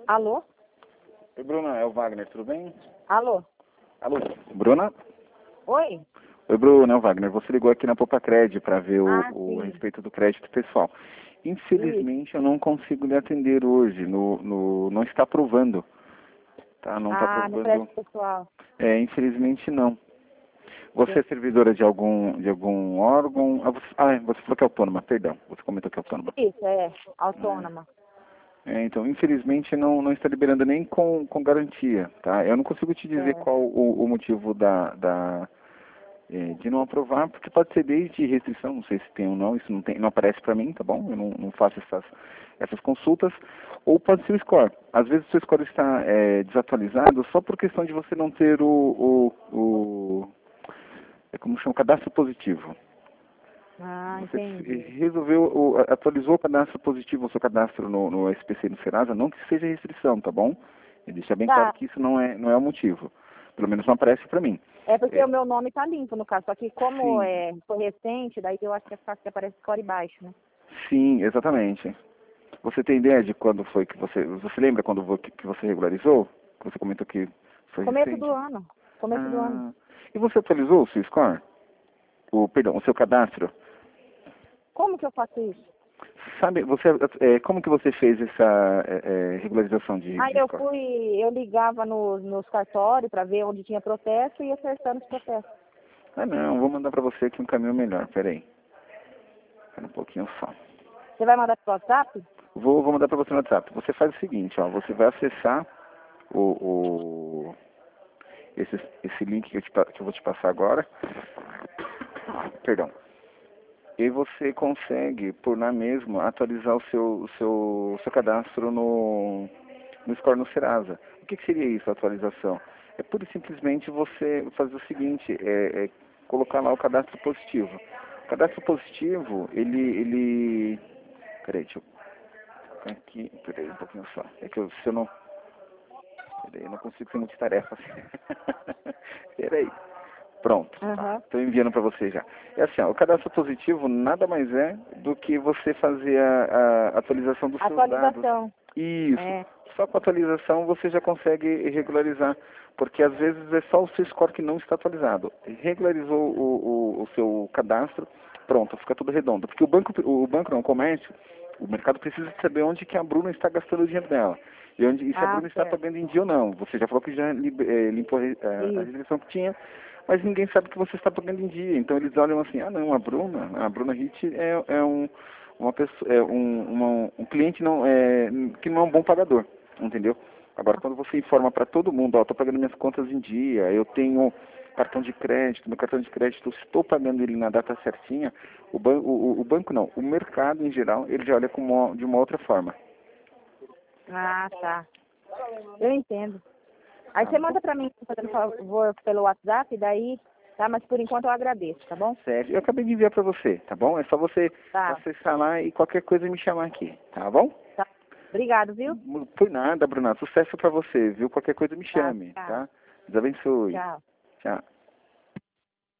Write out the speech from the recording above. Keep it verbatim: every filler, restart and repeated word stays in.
Alô? Oi, Bruna, é o Wagner, tudo bem? Alô? Alô, Bruna? Oi? Oi, Bruna, é o Wagner. Você ligou aqui na Popacred para ver o, Ah, o sim. respeito do crédito pessoal. Infelizmente, eu não consigo lhe atender hoje. No, no, não está aprovando. Tá? Não está Ah, no aprovando. crédito pessoal. É, infelizmente não. Você é servidora de algum, de algum órgão? Ah, você, ah, você falou que é autônoma, perdão. Você comentou que é autônoma. Isso, é. É. Autônoma. É, então, infelizmente, não, não está liberando nem com, com garantia, tá? Eu não consigo te dizer É. qual o, o motivo da, da, é, de não aprovar, porque pode ser desde restrição, não sei se tem ou não, isso não, tem, não aparece para mim, tá bom? Eu não, não faço essas, essas consultas. Ou pode ser o score. Às vezes o seu score está é, desatualizado só por questão de você não ter o, o, o é como chama, cadastro positivo. Ah, Você entendi. resolveu, o- atualizou o cadastro positivo, o seu cadastro no, no S P C e no Serasa, não que seja restrição, tá bom? E deixa bem claro Tá. que isso não é, não é o motivo. Pelo menos não aparece para mim. É porque É, o meu nome tá limpo, no caso. Só que como sim, é, foi recente, daí eu acho que é fácil que aparece score baixo, né? sim, exatamente. Você tem ideia de quando foi que você, você lembra quando vo- que que você regularizou? Que você comentou que foi Começo do recente. ano. Começo do ano. Ah, e você atualizou o seu score? O, perdão, o seu cadastro? Como que eu faço isso? Sabe, você, é, como que você fez essa é, é, regularização de, Aí de eu score? fui, eu ligava no, nos cartórios para ver onde tinha protesto e ia acertando os protestos. Ah, não, vou mandar para você aqui um caminho melhor, peraí. Espera um pouquinho só. Você vai mandar pro WhatsApp? Vou, vou mandar para você no WhatsApp. Você faz o seguinte, ó, você vai acessar o, o esse, esse link que eu, te, pa- que eu vou te passar agora. Perdão. E aí você consegue, por lá mesmo, atualizar o seu, o seu, o seu cadastro no, no Score no Serasa. O que, que seria isso, a atualização? É pura e simplesmente você fazer o seguinte, é, é colocar lá o cadastro positivo. O cadastro positivo, ele, ele... Peraí, deixa eu... Aqui, peraí um pouquinho só. É que eu, se eu não... Peraí, eu não consigo ser multitarefa. Peraí. Pronto, tá. Aham. Estou enviando para você já. É assim, ó, o cadastro positivo nada mais é do que você fazer a, a atualização dos seus dados. Atualização. Isso. É. Só com a atualização você já consegue regularizar, porque às vezes é só o seu score que não está atualizado. Regularizou o, o, o seu cadastro, pronto, fica tudo redondo. Porque o banco, o banco não, o comércio, o mercado precisa saber onde que a Bruna está gastando o dinheiro dela. E, onde, e se a Ah, Bruna está certo. pagando em dia ou não. Você já falou que já li- eh, limpou a, a Isso. restrição que tinha, mas ninguém sabe que você está pagando em dia. Então eles olham assim, ah não, a Bruna, a Bruna Hit é, é um uma pessoa, é um, uma, um cliente não é que não é um bom pagador, entendeu? Agora quando você informa para todo mundo, ó, estou pagando minhas contas em dia, eu tenho cartão de crédito, meu cartão de crédito, estou pagando ele na data certinha, o, ban o, o banco não, o mercado em geral, ele já olha com uma, de uma outra forma. Ah, tá. Eu entendo. Aí Tá você bom? manda pra mim, fazendo favor, pelo WhatsApp, daí, tá? Mas por enquanto eu agradeço, tá bom? Sério, eu acabei de enviar para você, tá bom? É só você Tá. acessar lá e qualquer coisa me chamar aqui, tá bom? Tá. Obrigado, viu? Por nada, Bruna. Sucesso para você, viu? Qualquer coisa me Tá. chame, Tchau. tá? Deus abençoe. Tchau. Tchau.